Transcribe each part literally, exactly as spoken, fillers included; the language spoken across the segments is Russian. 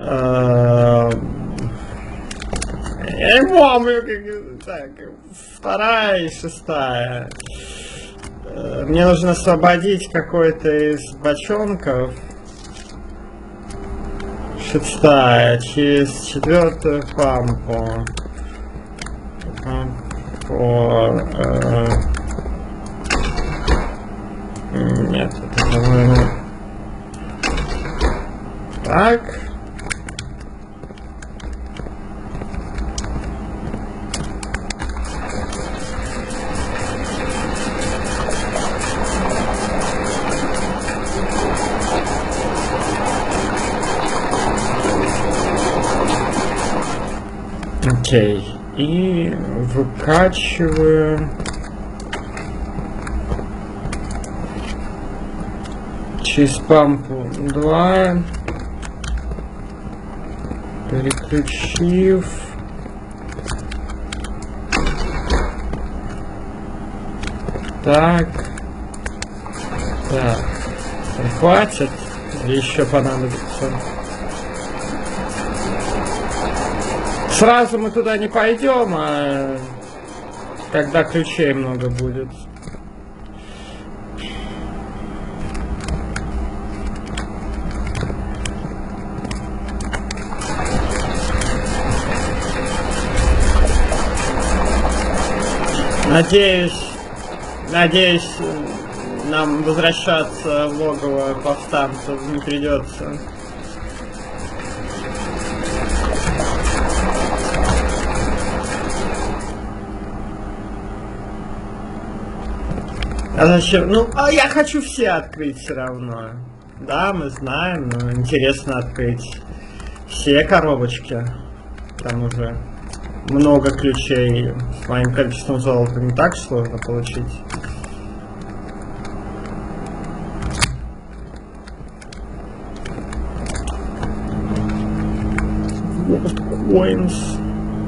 Я не помню, как... Так, вторая и шестая. Мне нужно освободить какой-то из бочонков. Шестая. Через четвертую пампу. По... Э... Нет, это, по-моему... Так. Окей. И выкачиваю через пампу два, переключив так, так, хватит или еще понадобится? Сразу мы туда не пойдем, а когда ключей много будет. Надеюсь, надеюсь, нам возвращаться в логово повстанцев не придется. А зачем? Ну, а я хочу все открыть все равно. Да, мы знаем, но интересно открыть все коробочки. Там уже много ключей. С моим количеством золота не так сложно получить. Coins.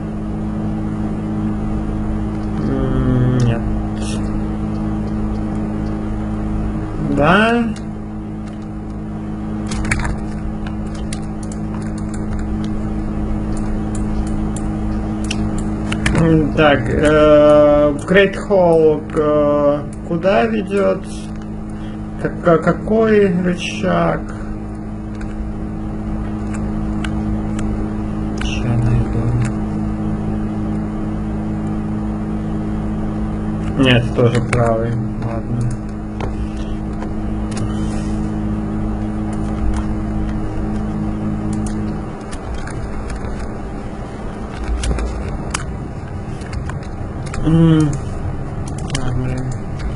Нет. Да. Так, э, Great Hall э, куда ведет? Как, какой рычаг? Сейчас найду. Нет, тоже правый. Ладно. Ммм. А, блин.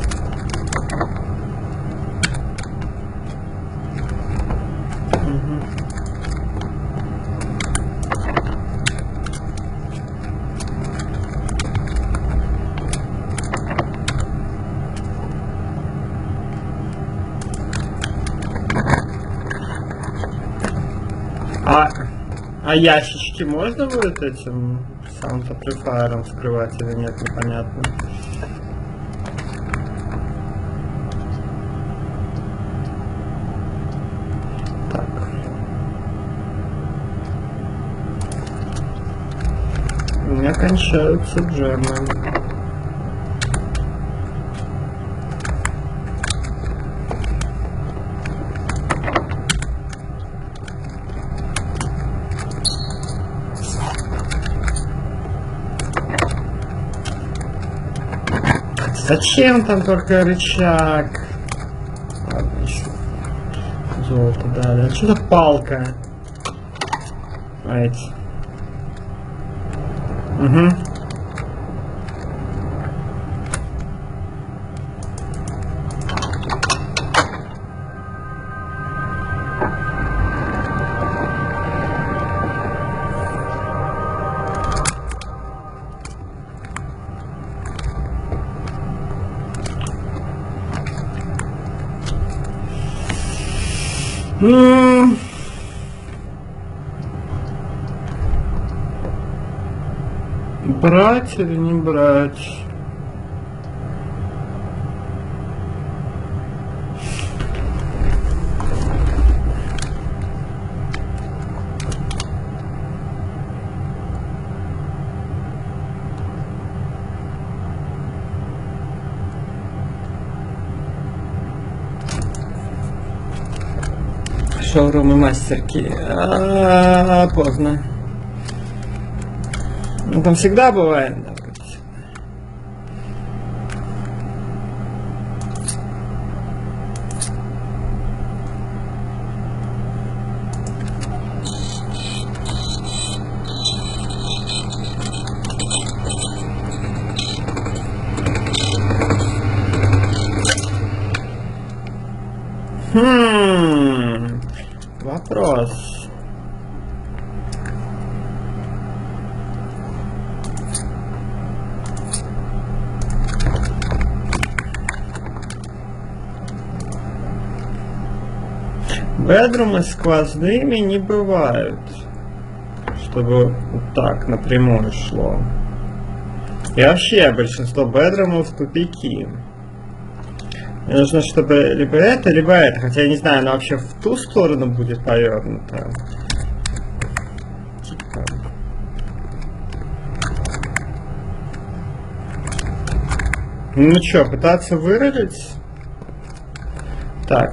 Угу. А, а ящички можно будет этим саунд амплифайером вскрывать или нет, непонятно. Так. У меня кончаются джемы. Зачем там только рычаг? Ладно, еще золото дали. А что-то палка. А эти. Угу. М-м-м. Брать или не брать? шоурумы мастерки. А, поздно. Ну там всегда бывает, да. Хм, вопрос. Бедрумы сквозными не бывают, чтобы вот так напрямую шло. И вообще большинство бедрумов тупики. Мне нужно, чтобы либо это, либо это. Хотя я не знаю, оно вообще в ту сторону будет повернуто. Типа. Ну что, пытаться вырулить? Так,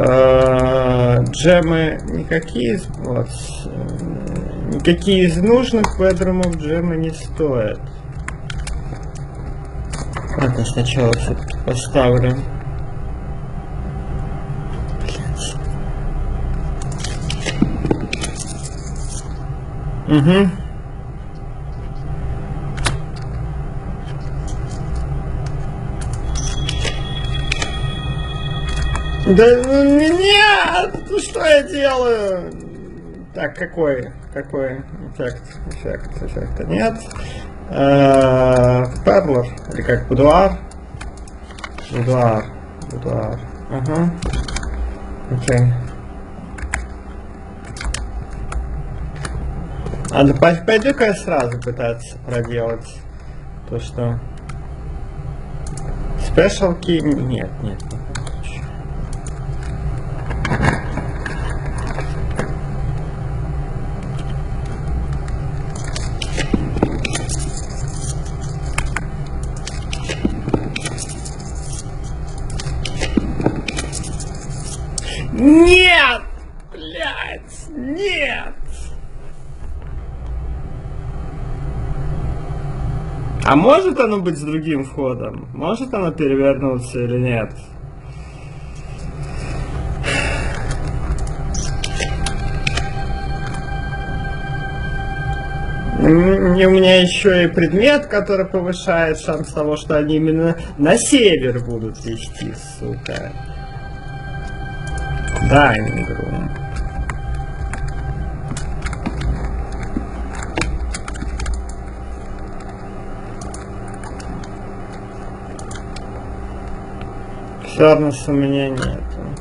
джемы никакие из вот, никакие из нужных бедрумов джемы не стоят. Ладно, сначала все-таки поставлю. Угу. Да ну нет! Ну что я делаю? Так, какой? Какой эффект? Эффект, эффекта нет. Перлер, или как будуар? Будуар, будуар. Ага. Окей. А да пойду-ка я сразу пытаться проделать то, что... Special key? Нет, нет, не хочу. Нет! Блядь! Нет! А может оно быть с другим входом? Может оно перевернуться или нет? У меня еще и предмет, который повышает шанс того, что они именно на север будут вести, сука. Dining room. Фернеса у меня нету.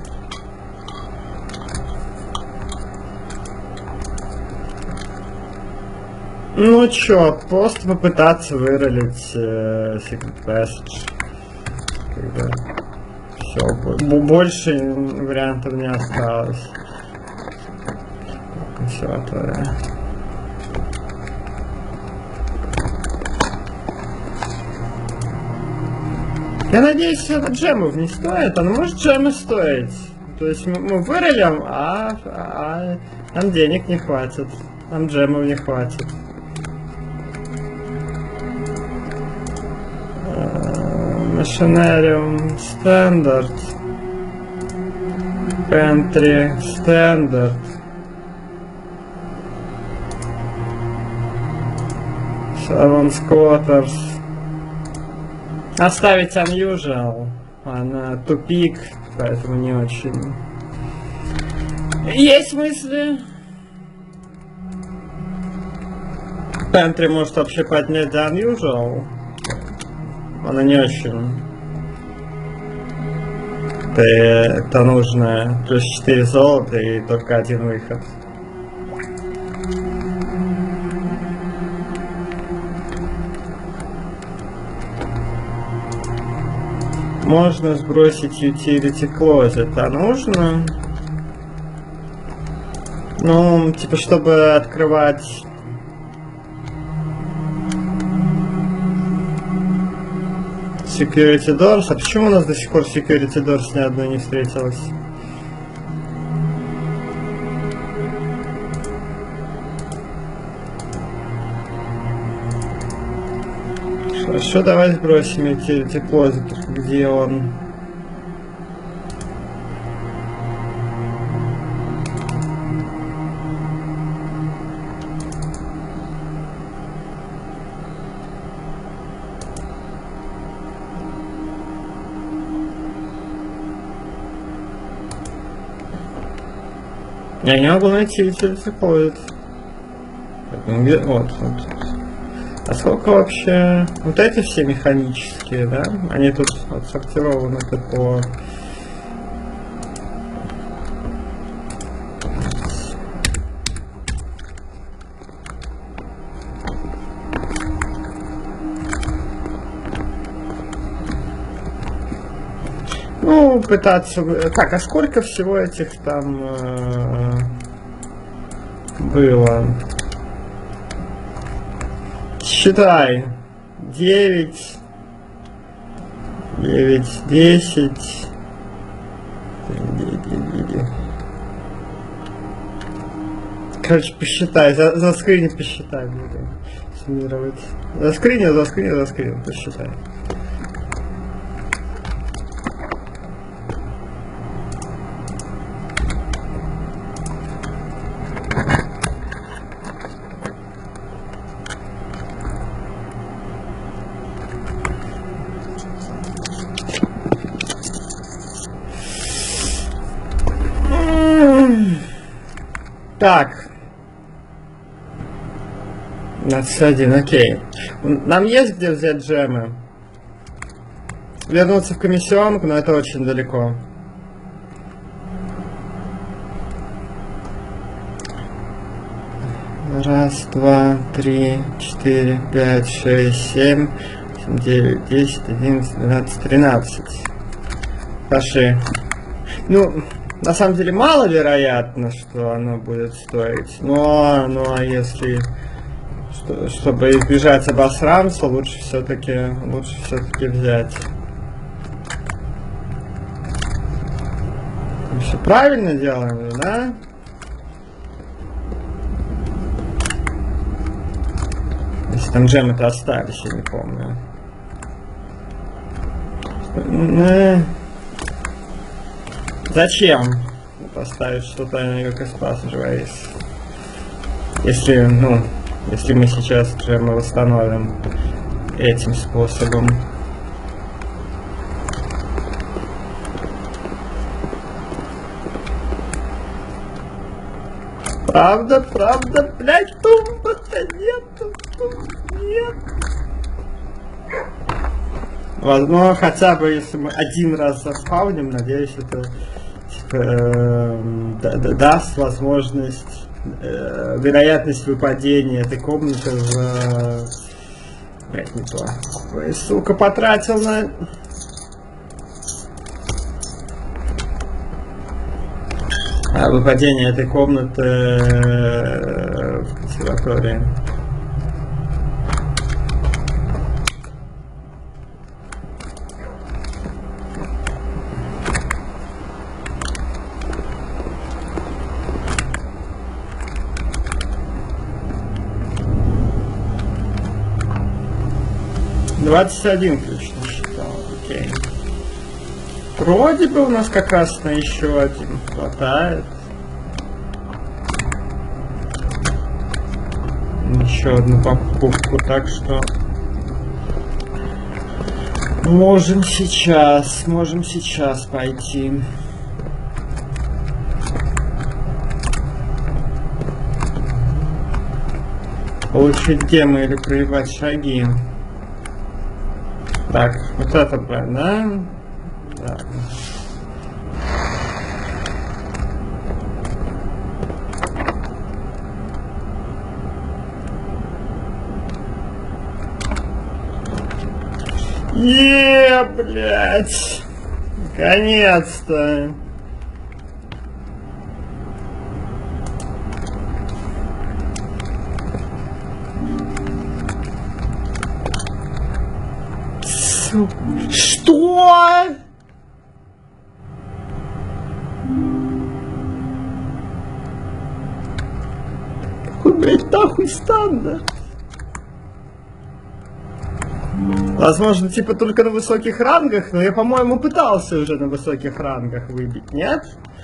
Ну чё, просто попытаться выролить э, Secret Passage. Когда все, больше вариантов не осталось. Консерватория. Я надеюсь, это джемов не стоит, а может джемы стоить. То есть мы, мы выролим, а, а нам денег не хватит, нам джемов не хватит. Machineриum стандарт. Pantry стандарт. Salon's Quarters. Оставить unusual. Она тупик, поэтому не очень. Есть мысли. Pantry может вообще поднять до unusual. Она не очень. Это, это нужно плюс четыре золота и только один выход. Можно сбросить utility closet, а нужно? Ну, типа, чтобы открывать... Security Doors. А почему у нас до сих пор Security Doors ни одной не встретилась? Хорошо, давай сбросим эти депозиты, где он. Я не могу найти эти депозиты. Вот, вот. А сколько вообще... Вот эти все механические, да? Они тут отсортированы по... Ну, пытаться... Так, а сколько всего этих там э, было? Считай. девять, девять, десять. Короче, посчитай. За, за скрини посчитай. Буду суммировать. За скрини, за скрини, за скрини. Посчитай. Так. двадцать один, окей. Нам есть где взять джемы? Вернуться в комиссионку, но это очень далеко. Раз, два, три, четыре, пять, шесть, семь, восемь, девять, десять, одиннадцать, двенадцать, тринадцать. Пошли. Ну... На самом деле маловероятно, что оно будет стоить, но, но если, что, чтобы избежать обосранца, лучше все-таки, лучше все-таки взять. Мы все правильно делаем, да? Если там джемы-то остались, я не помню. Зачем поставить что-то как из Passage? Если, ну, если мы сейчас джемы восстановим этим способом. Правда, правда, блядь, тумба-то нет, тумба нет. Возможно, хотя бы если мы один раз заспавним, надеюсь, это даст возможность, э, вероятность выпадения этой комнаты в... Блять, не то. Ой, сука, потратил на... А, выпадение этой комнаты э, в консерватории. двадцать один ключ насчитал, окей. Вроде бы у нас как раз на еще один хватает. Еще одну покупку, так что можем сейчас, можем сейчас пойти. Получить гемы или проебать шаги. Так, вот это Б, да? Да. Е, блядь! Наконец-то! Что? Какой, блядь, нахуй стандарт? Возможно, типа только на высоких рангах, но я, по-моему, пытался уже на высоких рангах выбить, нет?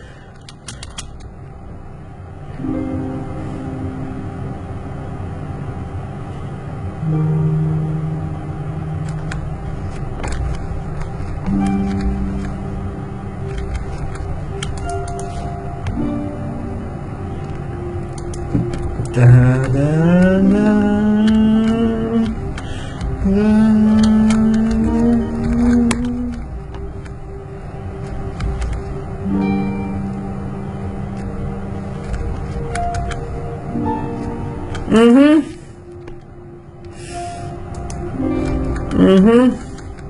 Да-да-да. Угу. Угу.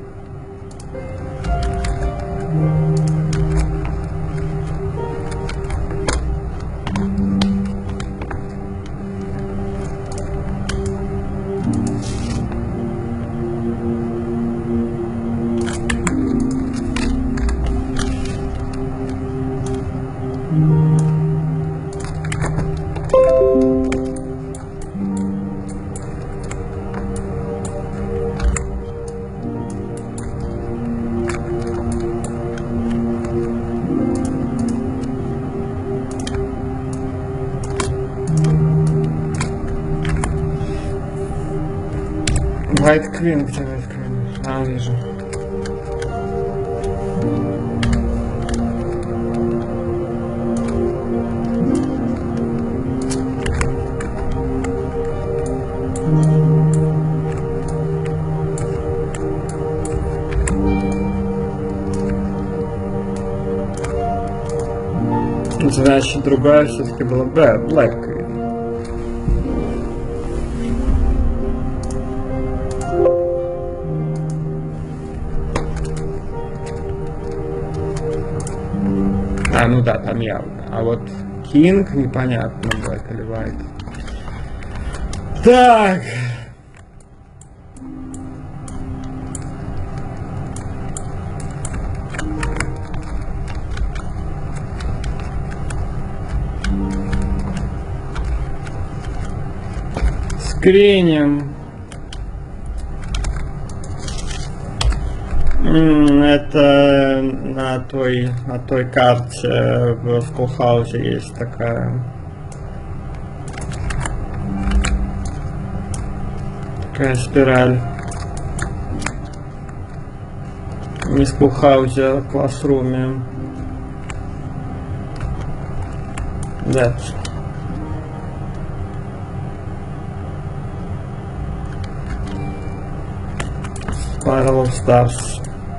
White Queen, где White Queen? А, вижу. Значит, другая все-таки была Black Queen. А, ну да, там явно. А вот Кинг непонятно, Black или White. Так. Скриним. Это на той, на той карте в Скулхаузе есть такая. Такая спираль. Не в Скулхаузе, а в классруме. Да. Spiral of Stars.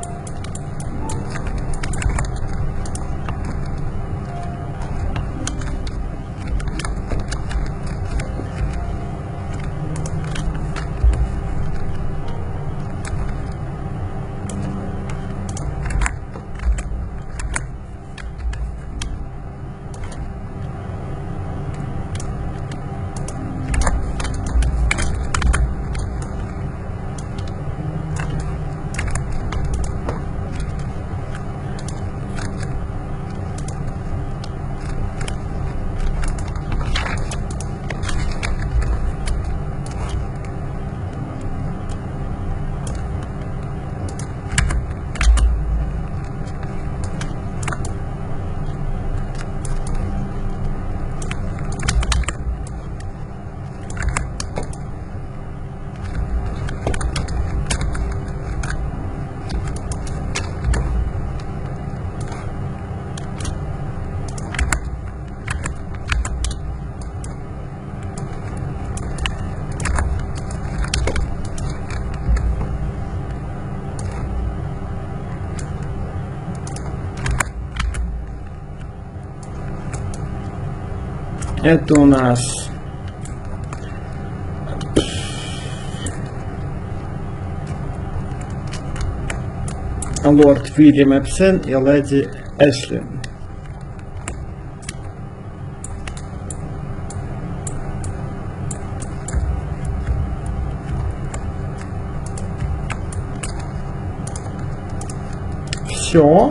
Это у нас лорд Уильям Эпсен и леди Эшли. Все.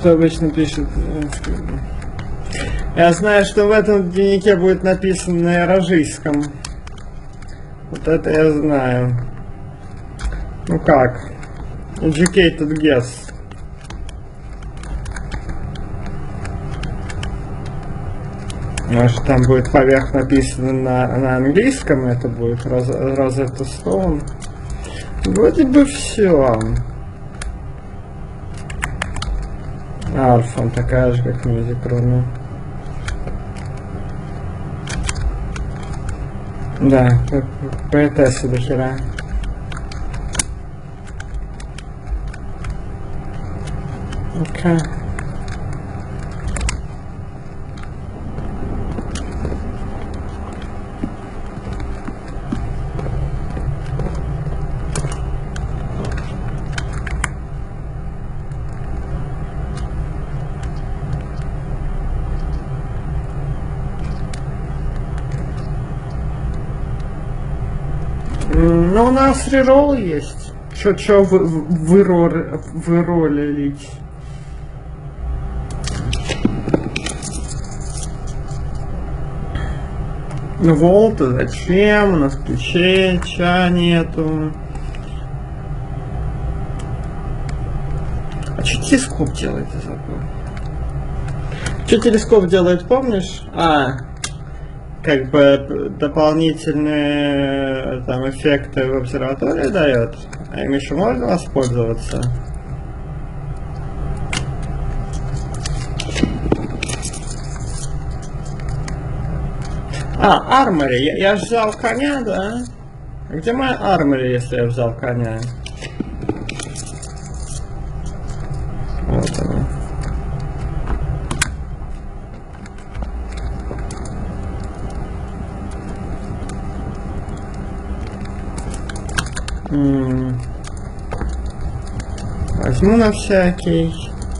что обычно пишет? Я знаю, что в этом дневнике будет написано на иражийском. Вот это я знаю. Ну как? Educated guess. Может, там будет поверх написано на, на английском, это будет Розетта Стоун. Вроде бы все. Арфа такая же, как Music Room. Да, поэтесса до хера. Окей. Ну, у нас реролл есть. Чё, чё вы, вы, вы, вы ролились? Ну, волта зачем? У нас ключей, ча нету. А что телескоп делает, я забыл? Что телескоп делает, помнишь? А, как бы дополнительные там эффекты в обсерватории дает, а им еще можно воспользоваться. А, армори, я, я взял коня, да? Где моя армори, если я взял коня? Вот она. М-м. Возьму на всякий.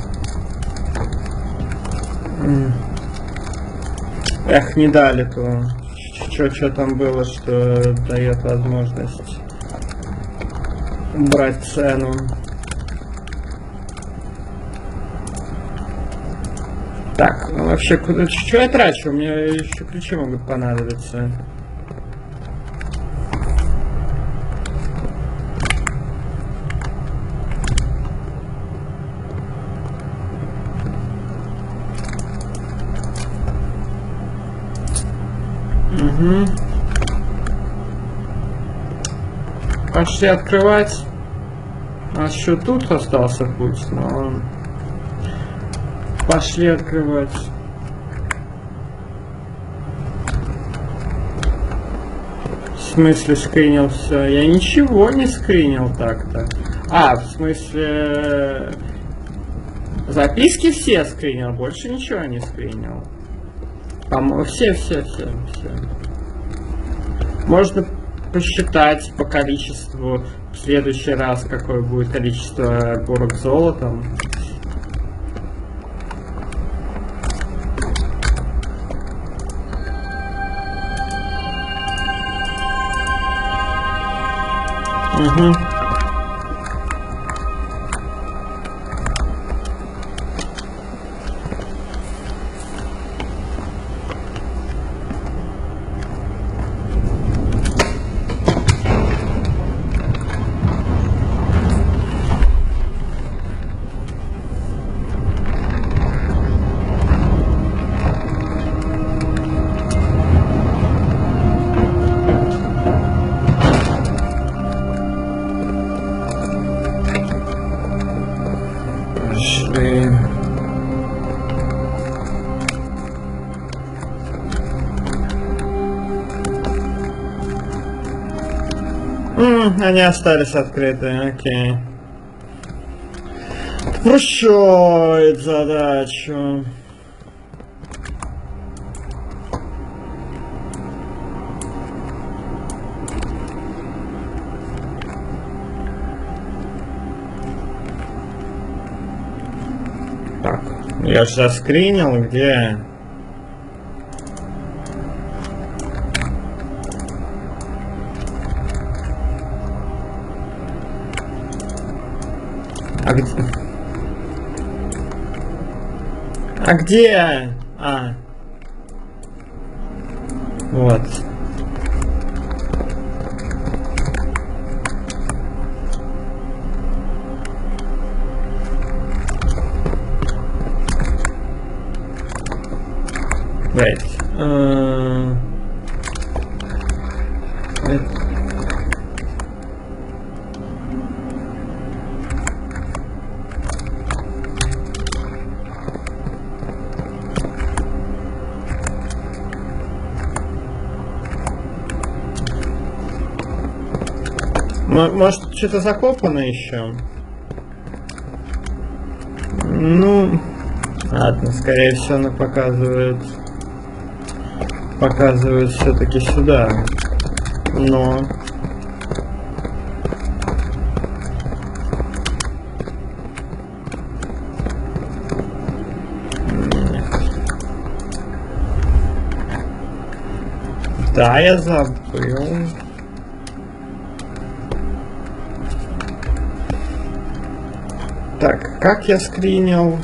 М-м. Эх, не дали то. Что там было, что дает возможность брать цену. Так, ну вообще, куда, что я трачу? У меня еще ключи могут понадобиться. Угу. Пошли открывать. А еще тут остался путь, но... Пошли открывать. В смысле скринил все? Я ничего не скринил так-то. А, в смысле... Записки все скринил, больше ничего не скринил. По-моему, все, все, все, все. Можно посчитать по количеству в следующий раз, какое будет количество горок золотом. Угу. М-м, они остались открыты, окей. Прощает задачу. Так, я же заскринил, где? А где? А где? А. Вот. Right. Uh, it, Может, что-то закопано еще? Ну, ладно, скорее всего, она показывает, показывает все-таки сюда. Но нет. Да, я забыл. Так, как я скринил?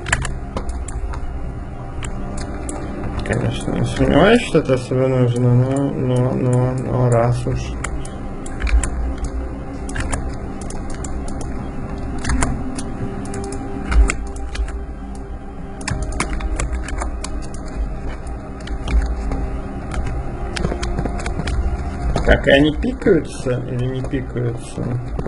Конечно, не сомневаюсь, что это особо нужно, но, но, но, но раз уж. Так, и они пикаются или не пикаются?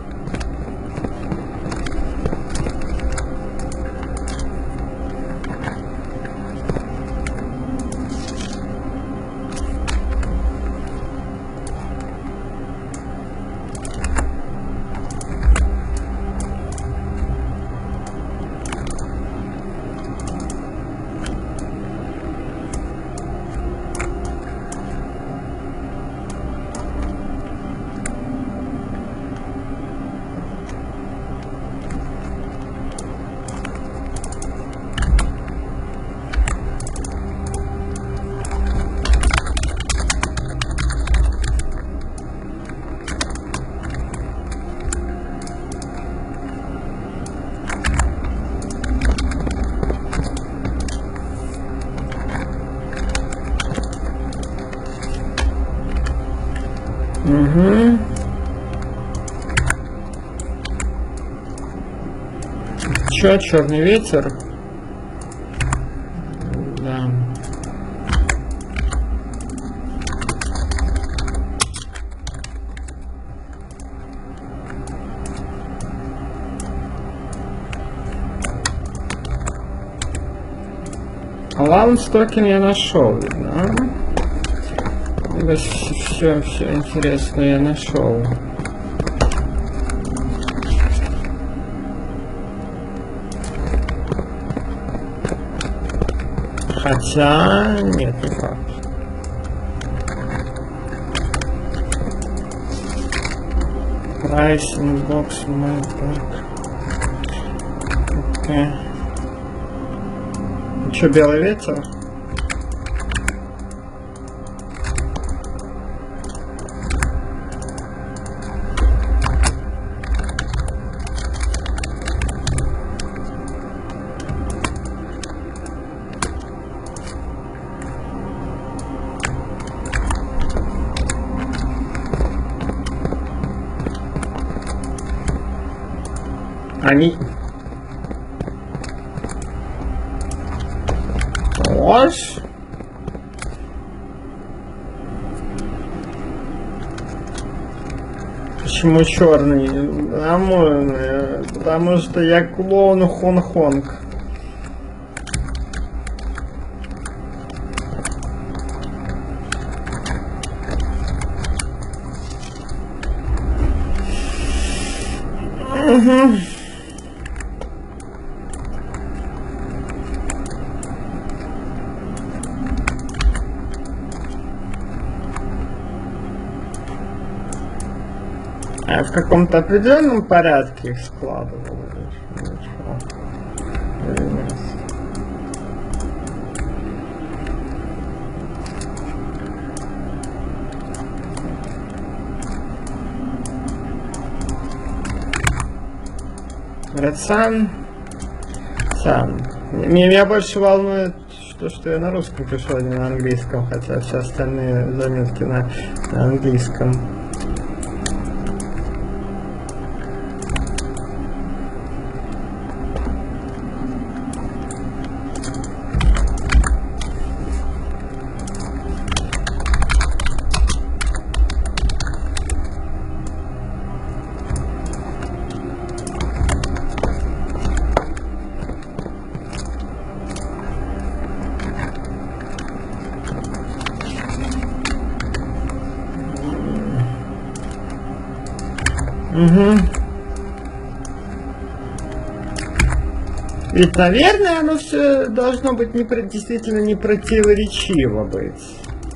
Угу. Чё, черный ветер? Да. Лаунс токен я нашел, да? Все, все интересное я нашел. Хотя нет, не факт. Pricing box my back. Окей. Че, белый ветер? Они... Ложь? Почему черный? Нормально. Потому что я клоун Хон-Хонг. Угу. А в каком-то определенном порядке их складывал. Red Sun, Sun. Меня, меня больше волнует, что, что я на русском пишу, а не на английском, хотя все остальные заметки на, на английском. Угу. Ведь, наверное, оно все должно быть не про, действительно не противоречиво быть.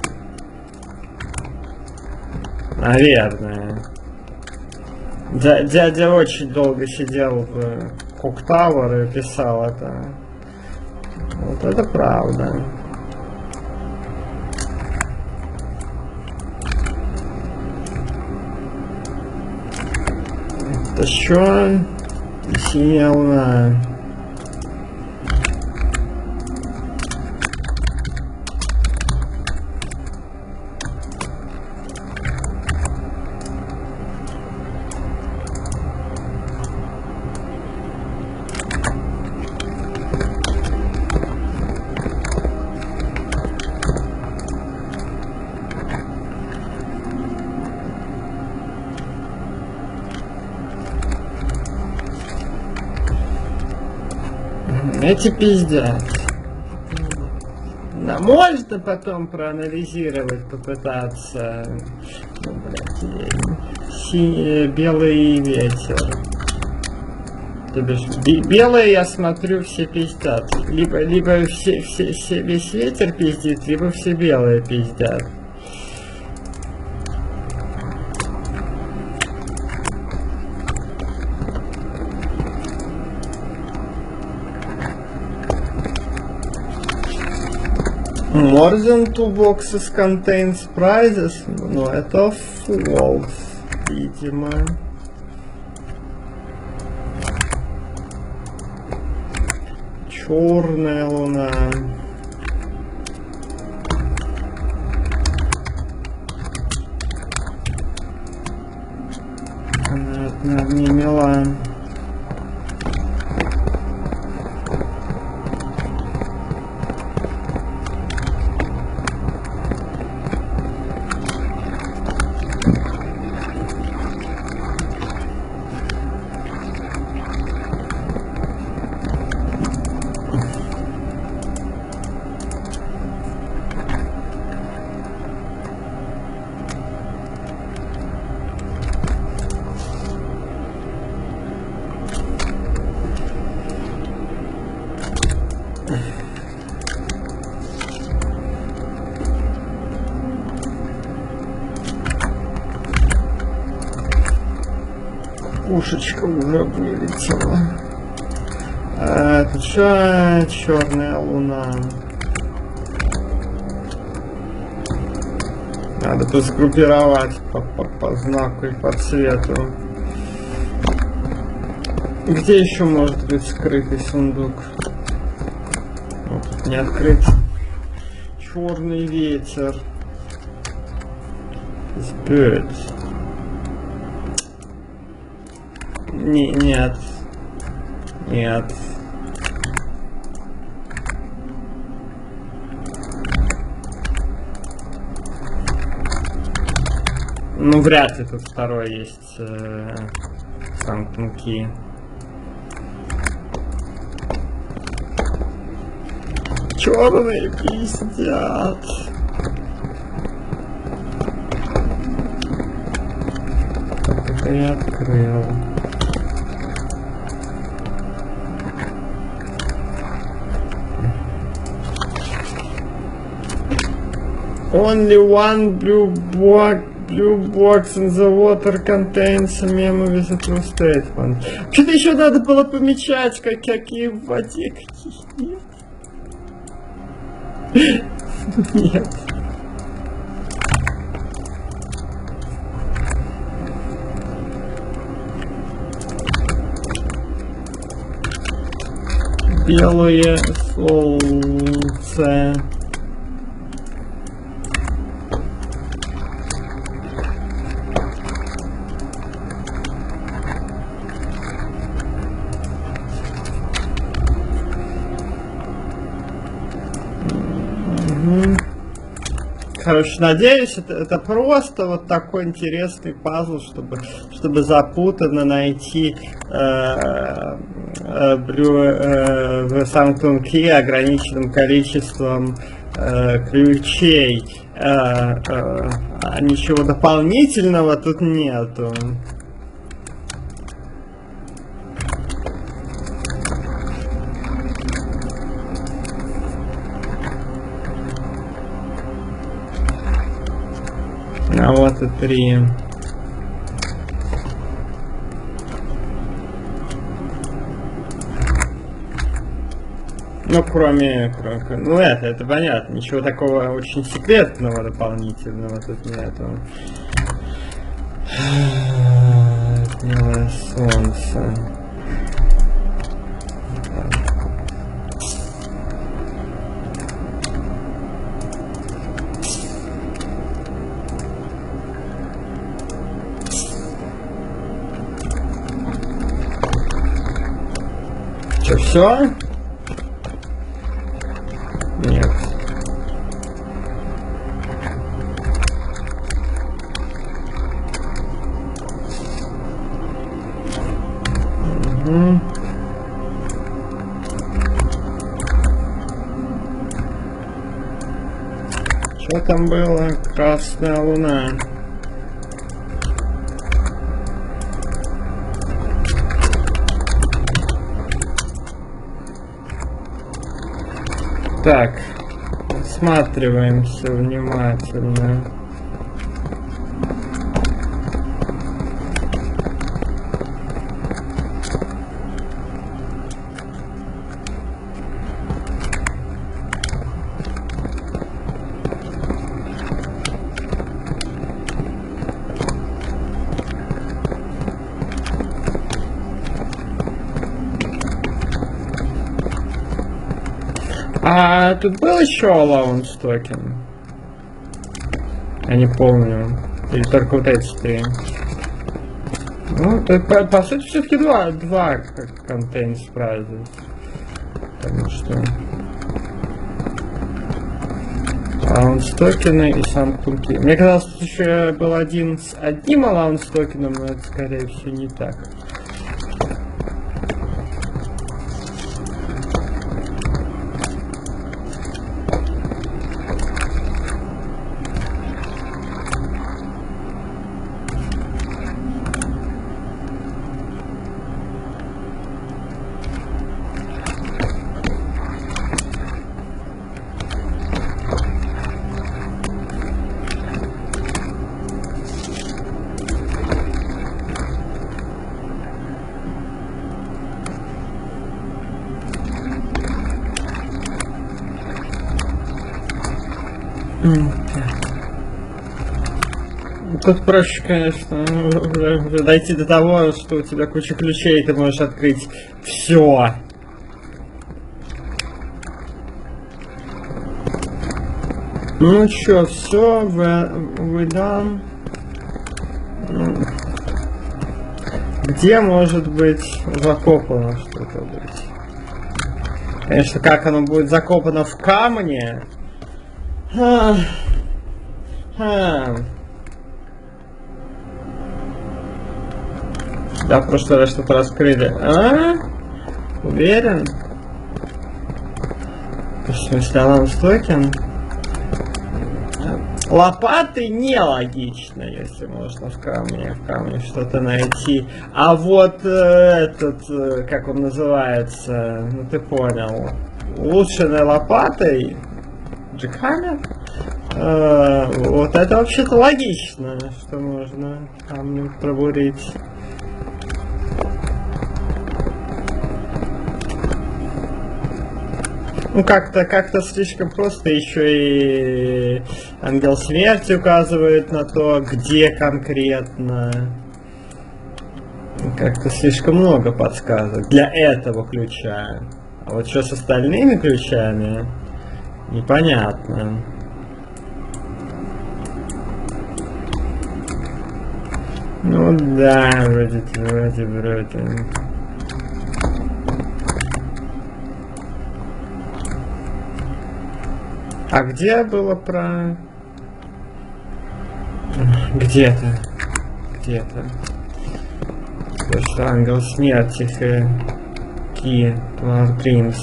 Наверное. Дя дядя очень долго сидел в Коктауэр и писал это. Вот это правда. Это что? Синяя луна. Эти пиздят. Да, можно потом проанализировать, попытаться. Ну, блядь, синий, белый ветер. То бишь, белые, я смотрю, все пиздят. Либо, либо все, все, все, весь ветер пиздит, либо все белые пиздят. More than two boxes contains prizes. Ну, это false, видимо. Черная луна. Она не мила. Пушечка уже вылетела. А, это что? Черная луна. Надо тут сгруппировать по, по, по знаку и по цвету. Где еще может быть скрытый сундук? Вот тут не открыт. Черный ветер. Bird. Не, нет. Нет. Ну, вряд ли тут второй есть э, замкнутки. Черные пиздят. Это я открыл. Only one blue box, blue box in the water contains a memo with a true statement. Что-то еще надо было помечать, как, какие в воде, какие нет. Нет. Белое солнце. Короче, надеюсь, это, это просто вот такой интересный пазл, чтобы, чтобы запутанно найти э, э, брю, э, в Sanctum Key ограниченным количеством э, ключей. Э, э, а ничего дополнительного тут нету. А вот и три. Ну, кроме, кроме... Ну, это, это понятно. Ничего такого очень секретного дополнительного тут нету. Белое солнце. Что, все? Нет. Угу. Что там было? Красная луна. Так, осматриваемся внимательно. А тут был еще allowance токен? Я не помню. Или только вот эти три? Ну, тут, по, по сути, все-таки два, два contains prizes. Потому что... Allowance токены и Sanctum Key. Мне казалось, что еще был один с одним allowance токеном, но это, скорее всего, не так. Тут проще, конечно, уже, уже дойти до того, что у тебя куча ключей, и ты можешь открыть все. Ну чё, все, вы done. Где может быть закопано что-то быть? Конечно, как оно будет закопано в камне? Ха. Ха. Да, в прошлый раз что-то раскрыли. А? Уверен? В смысле, allowance токен? Лопаты нелогично, если можно в камне, в камне что-то найти. А вот э, этот, э, как он называется, ну ты понял, улучшенной лопатой, джекхаммер, э, вот это вообще-то логично, что можно камнем пробурить. Ну как-то как-то слишком просто, еще и ангел смерти указывает на то, где конкретно. Как-то слишком много подсказок для этого ключа. А вот что с остальными ключами, непонятно. Ну да, вроде, вроде, вроде. А где было про... Где-то. Где-то. Что ангел смерти, Key to our dreams.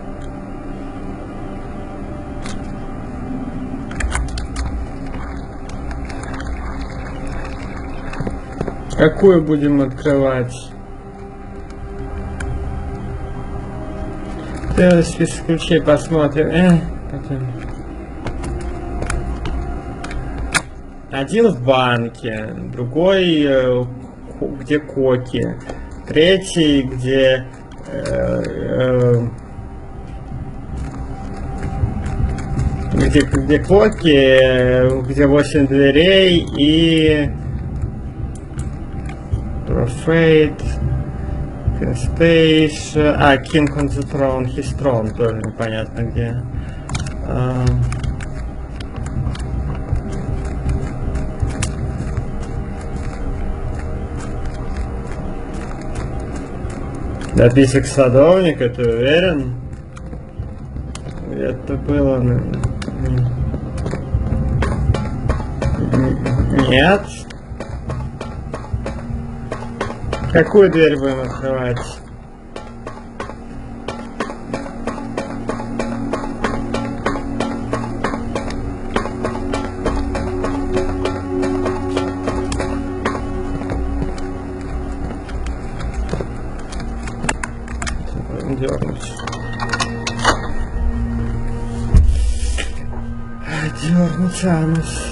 Какую будем открывать? Ты список ключей посмотрим. Э, потом. Один в банке, другой э, где коки, третий где э, э, где, где коки, где восемь дверей и Prophet, Stage, а King on the Throne, His Throne тоже непонятно где. А, Дописок садовника, ты уверен? Это было... Нет. Какую дверь будем открывать? Дернуть. Дернуть анус.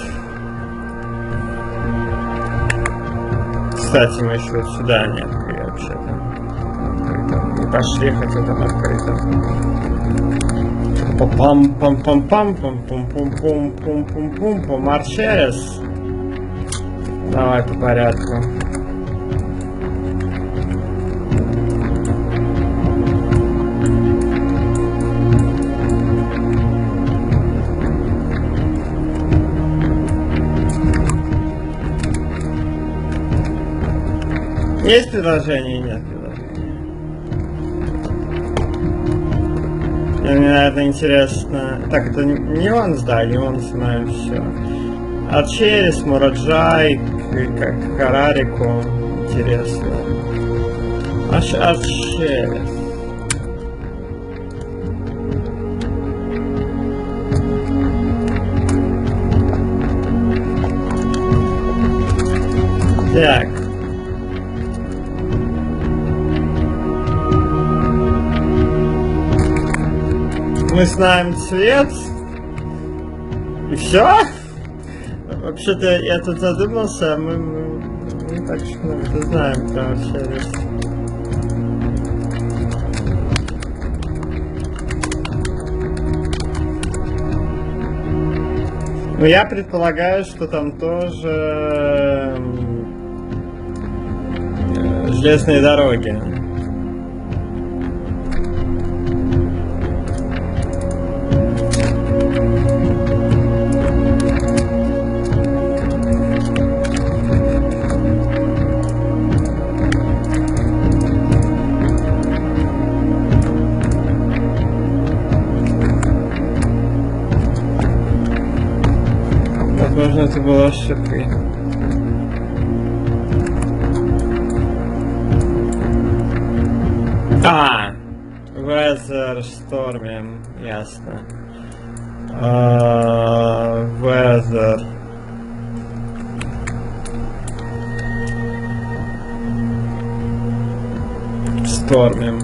Кстати, мы еще вот сюда не открыли вообще-то. Не пошли, хотя там открыто. пам пам пам пам пам пам пам пам пам пам пам пам Марчерес. Давай по порядку. Есть предложение? Нет предложения. Мне, наверное, интересно... Так, это не он, да, не он знаю все. Арчерис, Мураджай, как Харарику. Интересно. Аж Арчерис. Так. Мы знаем цвет. И все? Вообще-то я тут задумался, а мы, мы не так уж много знаем про Арчерис. Ну я предполагаю, что там тоже э, железные дороги. Возможно, это было ошибкой. А, Weather Storm, ясно. Uh, weather. Storm.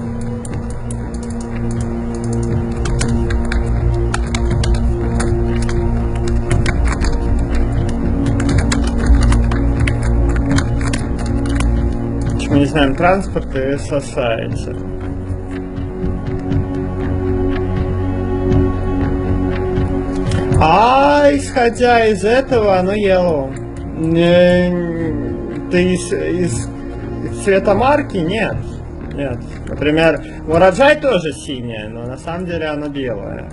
Мы не знаем транспорт и society. А исходя из этого, оно yellow. Ты из, из, из цвета марки? Нет. Нет. Например, урожай тоже синее, но на самом деле оно белое.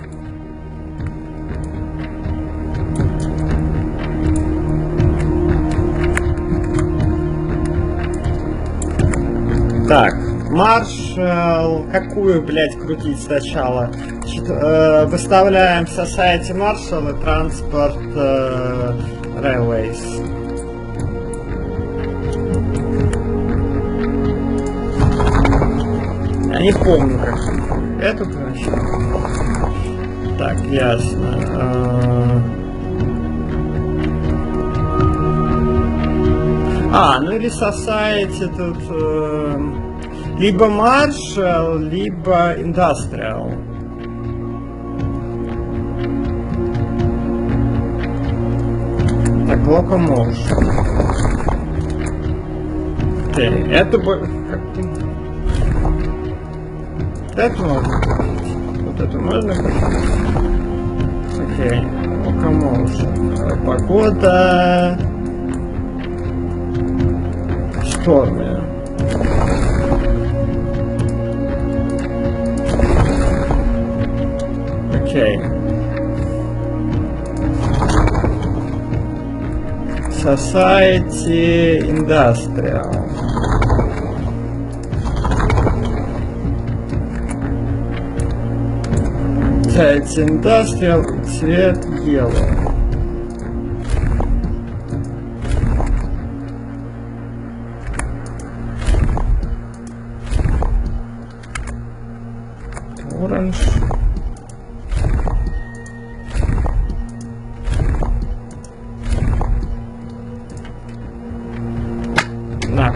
Так, Marshall, какую, блядь, крутить сначала? Чит, э, выставляем Society Marshall и Transport э, Railways. Я не помню, как эту, короче. Так, ясно. А, ну или Society тут... Э, либо Marshall, либо Industrial. Так, Locomotion. Окей, это бы... Это можно купить. Вот это можно купить. Окей, Locomotion. Погода... Шторме. Окей. Society Industrial. Society Industrial, цвет белый. Оранж. На.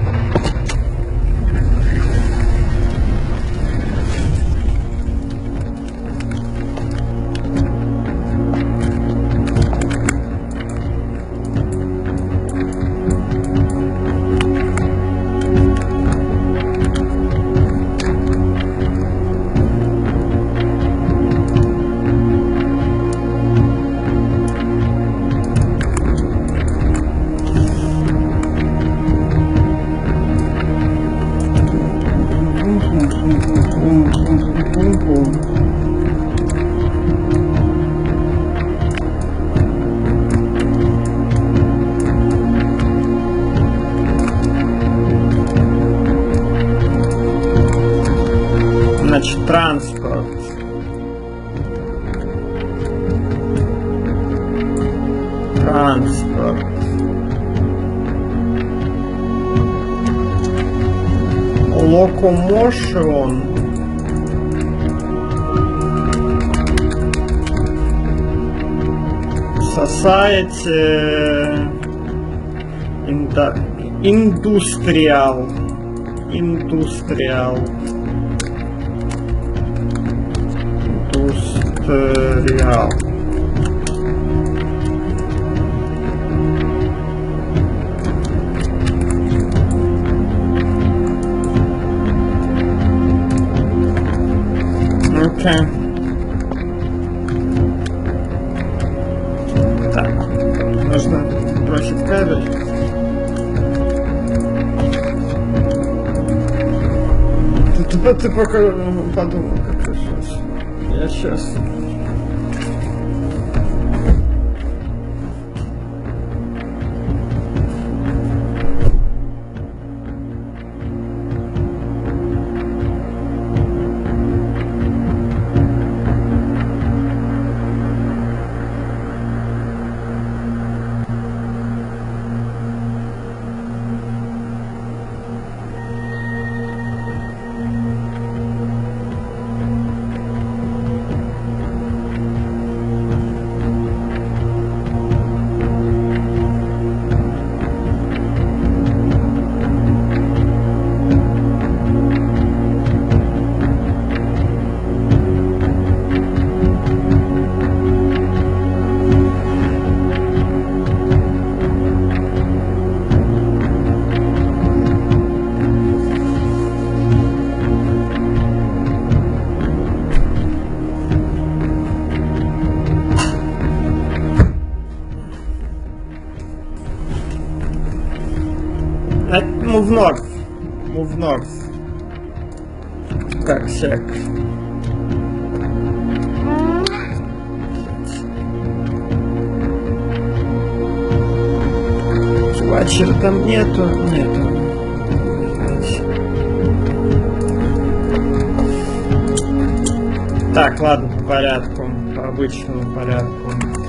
Значит, транспорт. Транспорт. Locomotion. Society. Инда... Industrial. Industrial. Industrial. Окей. Так, нужно бросить кабель. Ты, ты, ты пока подумал, как это сейчас. Я сейчас. Move north. Move north. Так, сек. Чувачера там нету, нету. Так, ладно, по порядку, по обычному порядку.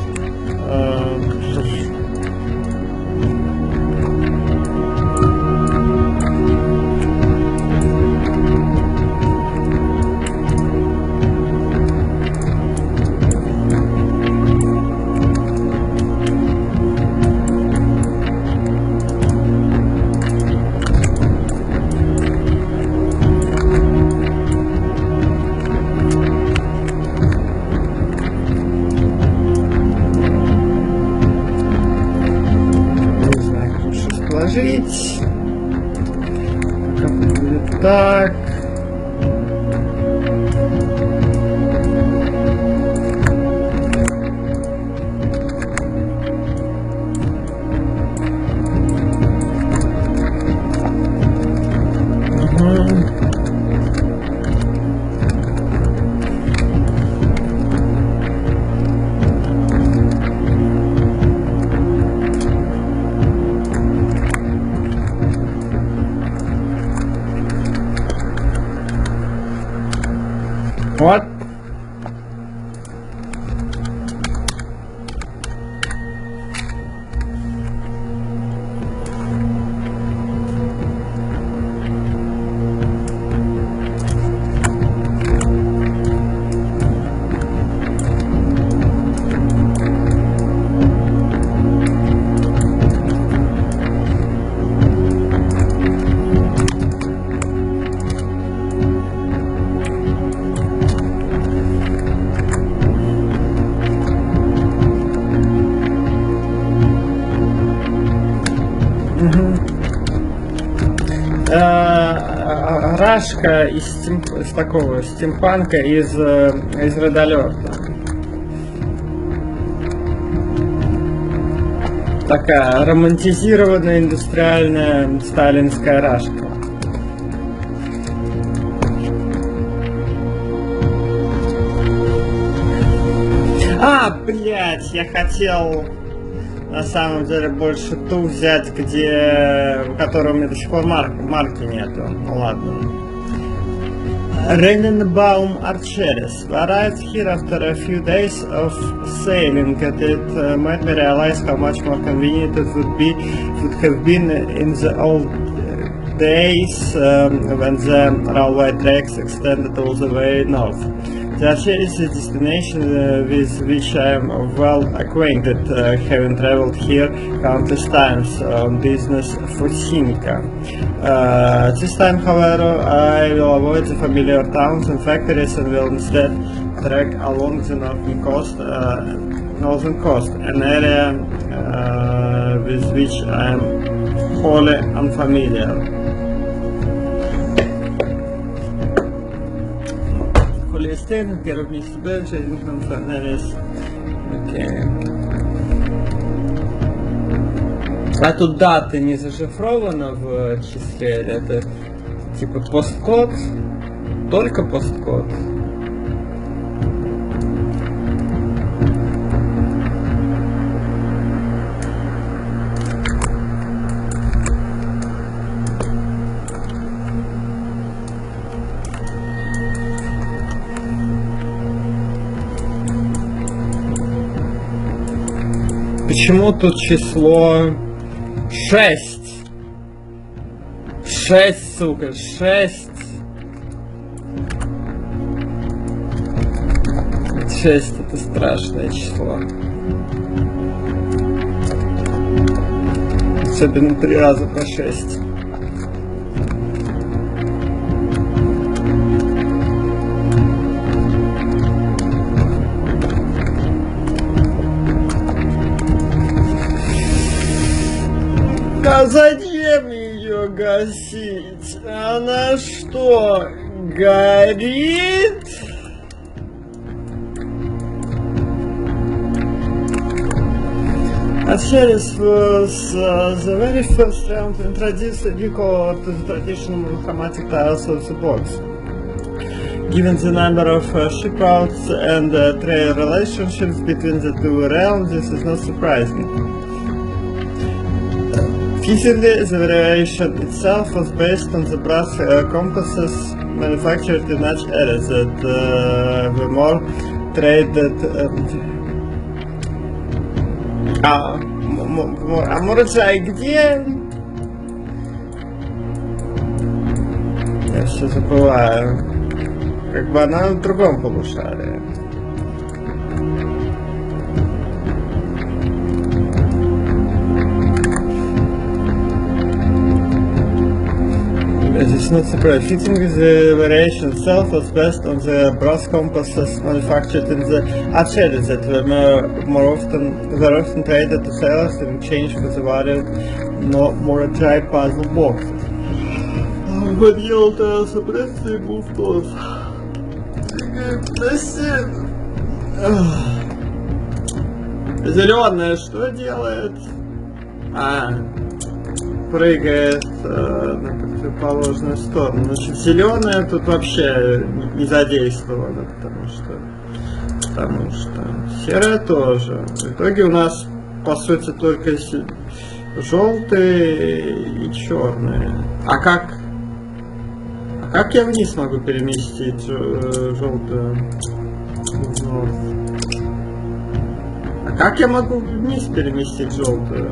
Как будет так. Вот. Рашка из, стим, из такого стимпанка из, из Редалерта. Такая романтизированная индустриальная сталинская рашка. А, блять, я хотел на самом деле больше ту взять, где, в которой у меня до сих пор марк, марки нету. Ну ладно. Rehnenbaum Archeris arrived here after a few days of sailing, and it uh, made me realize how much more convenient it would be would have been in the old days um, when the railway tracks extended all the way north. The Archeris is a destination uh, with which I am well acquainted, uh, having traveled here countless times on business for Simca. Uh, this time, however, I will avoid the familiar towns and factories and will instead trek along the northern coast, uh, northern coast, an area uh, with which I am wholly unfamiliar. Холестин, первый месяц Бельджи, Окей. А тут даты не зашифрована в числе, это типа посткод, только посткод. Почему тут число шесть? Шесть, сука, шесть. Шесть это страшное число. Особенно три раза по шесть. А зачем ее гасить? Она что, горит? Archeris was uh, the very first round to introduce a new color to the traditional monochromatic tiles of the box. Given the number of uh, ship routes and uh, trade relationships between the two realms, this is not surprising. Fittingly, the variation itself was based on the brass uh, compasses manufactured in such areas that uh, were more traded. Um, а, а Мурджай где? Я все забываю. Как бы она в другом полушарии. It's not surprising. Fitting the variation itself was based on the brass compasses manufactured in the archeries that were more, more often were often traded to sailors in exchange for the varied, no more dry puzzle boxes. Подъел-то сопрессы буфтос. Зеленая что делает? А, прыгает э, на противоположную сторону. Значит, зеленая тут вообще не задействована, потому что, потому что серая тоже. В итоге у нас по сути только желтые и черные. А как? А как я вниз могу переместить э, желтую? А как я могу вниз переместить желтую?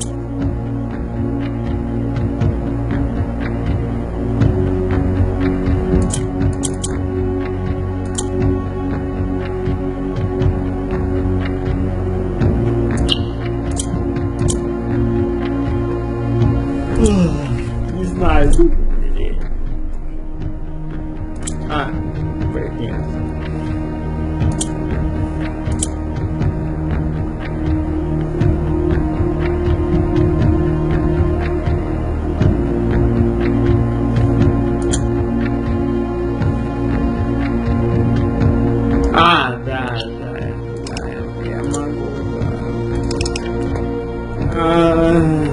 Не знаю. А, нет. А, да, да, да, я могу, да. А...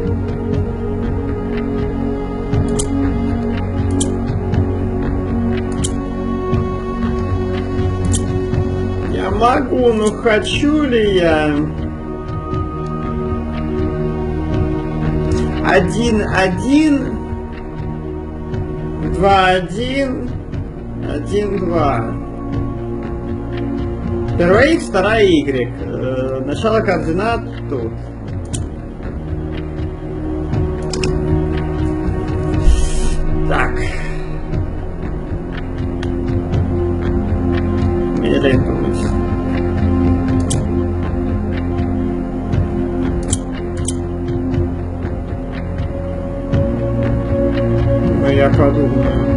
Могу, но хочу ли я? Один, один, два, один, один, два. Первая X, вторая Y. Э, начало координат тут. Так. Медленно думать. Я подумаю.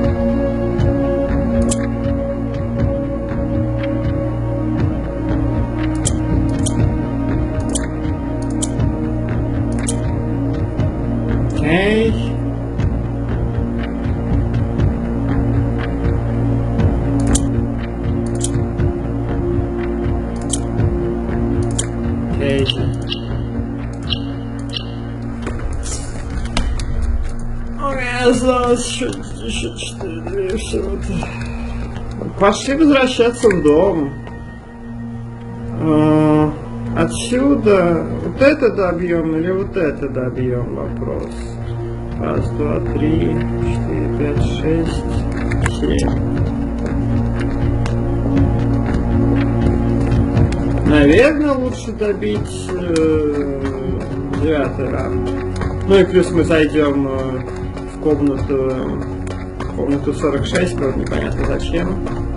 Окей. Окей. Осталось еще, еще четыре две всего-то. Пошли возвращаться в дом. А, отсюда вот это добьем или вот это добьем? Вопрос. Раз, два, три, четыре, пять, шесть, семь. Наверное, лучше добить э, девятый ранг. Ну и плюс мы зайдем э, в комнату, в комнату сорок шесть, правда непонятно зачем.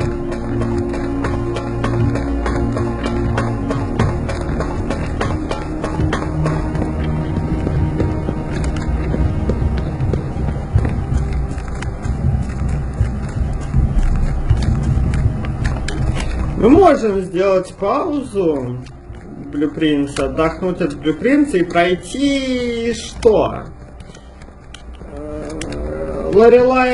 Мы можем сделать паузу Blueprints, отдохнуть от Blueprints и пройти что? Лорелай